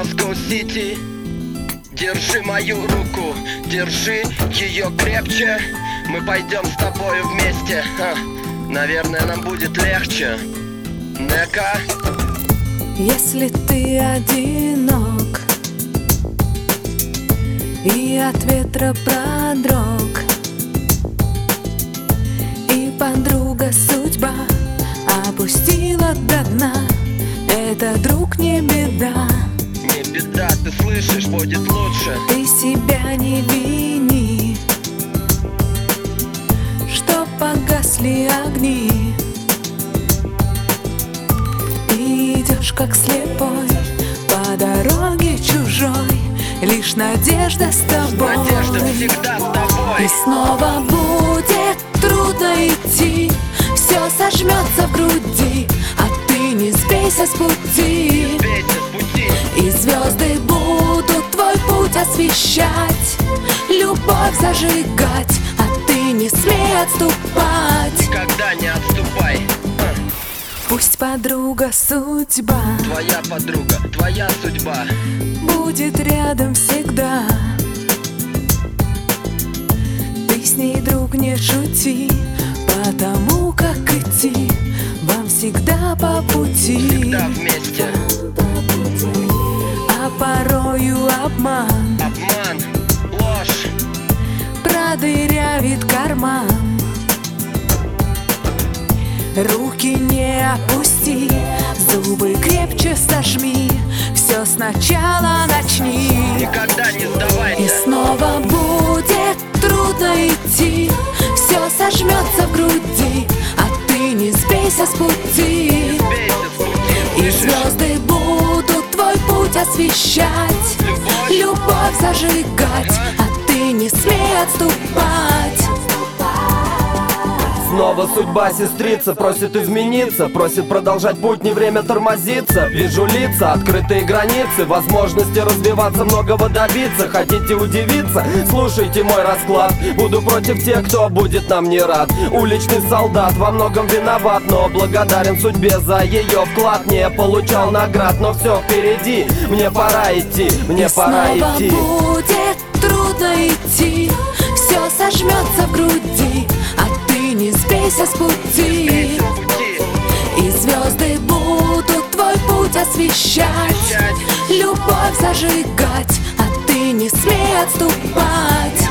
Москва-Сити. Держи мою руку, держи ее крепче. Мы пойдем с тобою вместе. Наверное, нам будет легче. Нека. Если ты одинок и от ветра продрог, и подруга судьба опустила до дна, это, друг, не беда. Не беда, ты слышишь, будет лучше. Ты себя не вини, что погасли огни, и идешь как слепой по дороге чужой. Лишь надежда с тобой. Надежда всегда с тобой. И снова будет трудно идти, все сожмется в груди, а ты не сбейся с пути. И звезды будут твой путь освещать, любовь зажигать, а ты не смей отступать. Никогда не отступай. Пусть подруга судьба, твоя подруга, твоя судьба, будет рядом всегда. Ты с ней, друг, не шути, потому как идти вам всегда по пути. Всегда вместе. А порою обман, обман, ложь продырявит карман. Руки не опусти, зубы крепче сожми, все сначала начни. Никогда не сдавайся. И снова будет трудно идти, все сожмется в груди, а ты не сбейся с пути. И звезды будут твой путь освещать, любовь зажигать, а ты не смей отступать. Снова судьба, сестрица, просит измениться, просит продолжать путь, не время тормозиться. Вижу лица, открытые границы, возможности развиваться, многого добиться. Хотите удивиться? Слушайте мой расклад. Буду против тех, кто будет нам не рад. Уличный солдат, во многом виноват, но благодарен судьбе за ее вклад. Не получал наград, но все впереди, мне пора идти, мне пора идти. Снова будет трудно идти, все сожмется в груди, а ты не сбейся с пути. И звезды будут твой путь освещать, любовь зажигать, а ты не смей отступать.